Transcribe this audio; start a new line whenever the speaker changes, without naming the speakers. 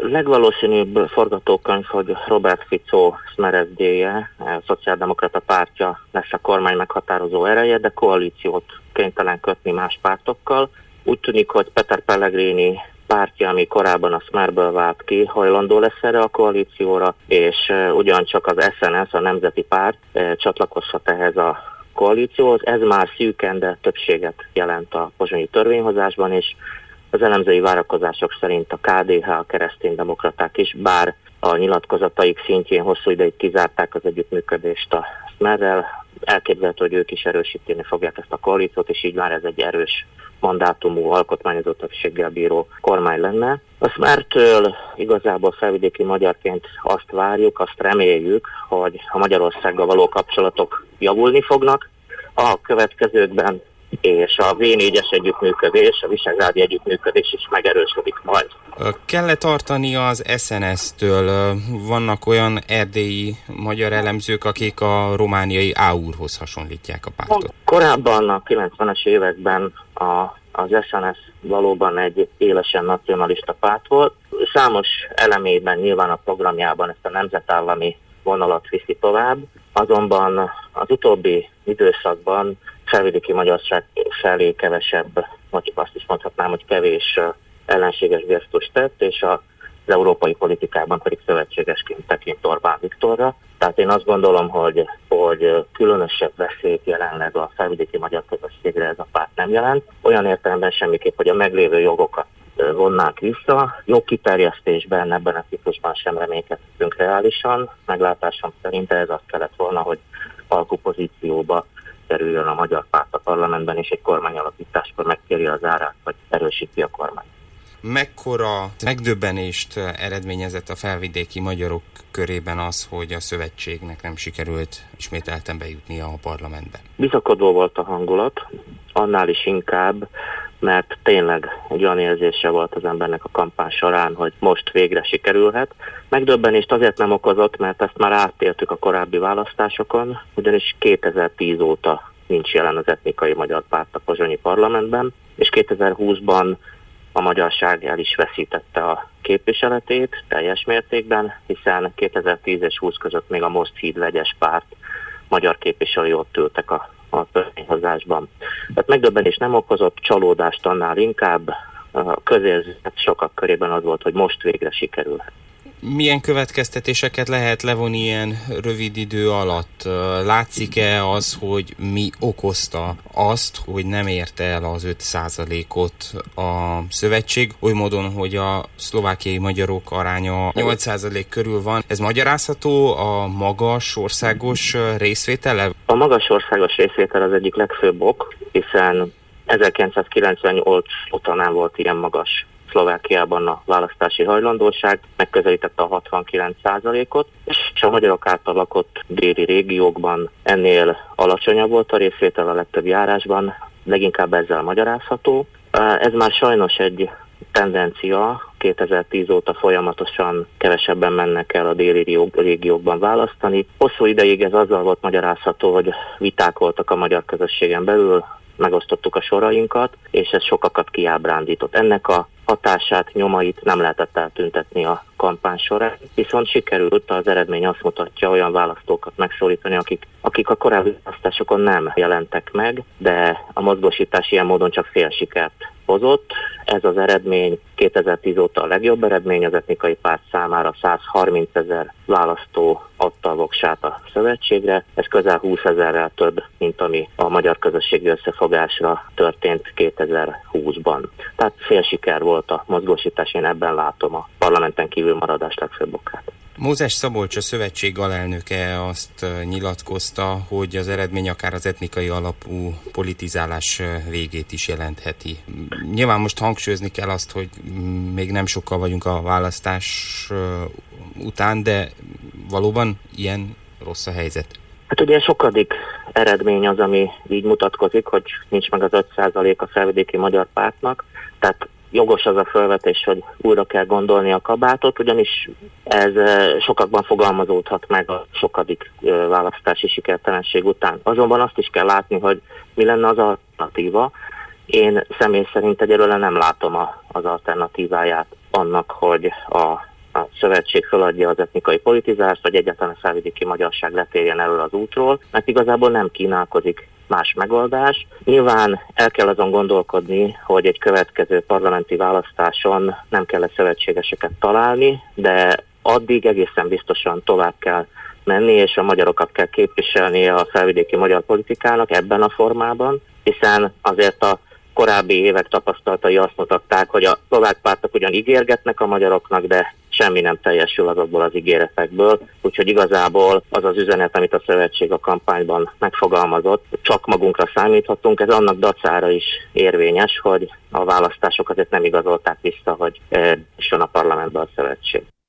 legvalószínűbb forgatókönyv, hogy Robert Fico Smerezdéje, szociáldemokrata pártja lesz a kormány meghatározó ereje, de koalíciót kénytelen kötni más pártokkal. Úgy tűnik, hogy Peter Pellegrini pártja, ami korábban a Smerből vált ki, hajlandó lesz erre a koalícióra, és ugyancsak az SNS, a Nemzeti Párt csatlakozhat ehhez a koalícióhoz. Ez már szűken, de többséget jelent a pozsonyi törvényhozásban, és az elemzői várakozások szerint a KDH, a kereszténydemokraták is, bár a nyilatkozataik szintjén hosszú ideig kizárták az együttműködést a Smerrel, elképzelhető, hogy ők is erősíteni fogják ezt a koalíciót, és így már ez egy erős mandátumú, alkotmányozó többséggel bíró kormány lenne. A Smertől igazából felvidéki magyarként azt várjuk, azt reméljük, hogy a Magyarországgal való kapcsolatok javulni fognak a következőkben, és a V4-es együttműködés, a visegrádi együttműködés is megerősödik majd.
Kell-e tartani az SNS-től? Vannak olyan erdélyi magyar elemzők, akik a romániai AUR-hoz hasonlítják a pártot.
Korábban a 90-es években az SNS valóban egy élesen nacionalista párt volt. Számos elemében, nyilván a programjában ezt a nemzetállami vonalat viszi tovább, azonban az utóbbi időszakban felvidéki magyarság felé kevesebb, vagy azt is mondhatnám, hogy kevés ellenséges gesztust tett, és az európai politikában pedig szövetségesként tekint Orbán Viktorra. Tehát én azt gondolom, hogy különösebb veszélyt jelenleg a felvidéki magyar közösségre ez a párt nem jelent. Olyan értelemben semmiképp, hogy a meglévő jogokat vonnák vissza. Jogkiterjesztésben ebben a ciklusban sem reménykedhetünk reálisan. Meglátásom szerint ez azt kellett volna, hogy alkupozícióba kerüljön a magyar párt a parlamentben, és egy kormányalapításkor megkéri az árát, vagy erősíti a kormány.
Mekkora megdöbbenést eredményezett a felvidéki magyarok körében az, hogy a szövetségnek nem sikerült ismételten bejutnia a parlamentbe? Bizakodó
volt a hangulat, annál is inkább, mert tényleg egy olyan érzése volt az embernek a kampány során, hogy most végre sikerülhet. Megdöbbenést azért nem okozott, mert ezt már átéltük a korábbi választásokon, ugyanis 2010 óta nincs jelen az etnikai magyar párt a pozsonyi parlamentben, és 2020-ban a magyarság el is veszítette a képviseletét teljes mértékben, hiszen 2010 és 20 között még a Most Híd vegyes párt magyar képviselői ott ültek a törvényhozásban. Tehát megdöbbenés nem okozott, csalódást annál inkább. A közérzet sokak körében az volt, hogy most végre sikerül. Milyen következtetéseket lehet levonni ilyen rövid idő alatt? Látszik-e az, hogy mi okozta azt, hogy nem érte el az 5%-ot a szövetség, oly módon, hogy a szlovákiai magyarok aránya 8% körül van. Ez magyarázható a magas országos részvétele? A magas országos részvétel az egyik legfőbb ok, hiszen 1998 óta nem volt ilyen magas Szlovákiában a választási hajlandóság, megközelítette a 69%-ot, és a magyarok által lakott déli régiókban ennél alacsonyabb volt a részvétel a legtöbb járásban, leginkább ezzel magyarázható. Ez már sajnos egy tendencia, 2010 óta folyamatosan kevesebben mennek el a déli régiókban választani. Hosszú ideig ez azzal volt magyarázható, hogy viták voltak a magyar közösségen belül, megosztottuk a sorainkat, és ez sokakat kiábrándított. Ennek a hatását, nyomait nem lehetett eltüntetni a kampány során, viszont sikerült, az eredmény azt mutatja, olyan választókat megszólítani, akik a korábbi választásokon nem jelentek meg, de a mozgósítás ilyen módon csak fél sikert hozott. Ez az eredmény 2010 óta a legjobb eredmény, az etnikai párt számára 130 000 választó adta a voksát a szövetségre. Ez közel 20 000-rel több, mint ami a magyar közösségi összefogásra történt 2020-ban. Tehát fél siker volt a mozgósítás, én ebben látom a parlamenten kívül maradás legfőbb okát. Mózes Szabolcs, a szövetség alelnöke azt nyilatkozta, hogy az eredmény akár az etnikai alapú politizálás végét is jelentheti. Nyilván most hangsúlyozni kell azt, hogy még nem sokkal vagyunk a választás után, de valóban ilyen rossz a helyzet. Hát ugye sokadik eredmény az, ami így mutatkozik, hogy nincs meg az 5% a felvidéki magyar pártnak, tehát jogos az a felvetés, hogy újra kell gondolni a kabátot, ugyanis ez sokakban fogalmazódhat meg a sokadik választási sikertelenség után. Azonban azt is kell látni, hogy mi lenne az alternatíva. Én személy szerint egyelőre nem látom az alternatíváját annak, hogy a a szövetség feladja az etnikai politizást, vagy egyáltalán a felvidéki magyarság letérjen erről az útról, mert igazából nem kínálkozik más megoldás. Nyilván el kell azon gondolkodni, hogy egy következő parlamenti választáson nem kell szövetségeseket találni, de addig egészen biztosan tovább kell menni, és a magyarokat kell képviselni a felvidéki magyar politikának ebben a formában, hiszen azért a korábbi évek tapasztalatai azt mutatták, hogy a szlovák pártok ugyan ígérgetnek a magyaroknak, de semmi nem teljesül azokból az ígéretekből, úgyhogy igazából az az üzenet, amit a szövetség a kampányban megfogalmazott, csak magunkra számíthatunk, ez annak dacára is érvényes, hogy a választások azért nem igazolták vissza, hogy jön a parlamentbe a szövetség.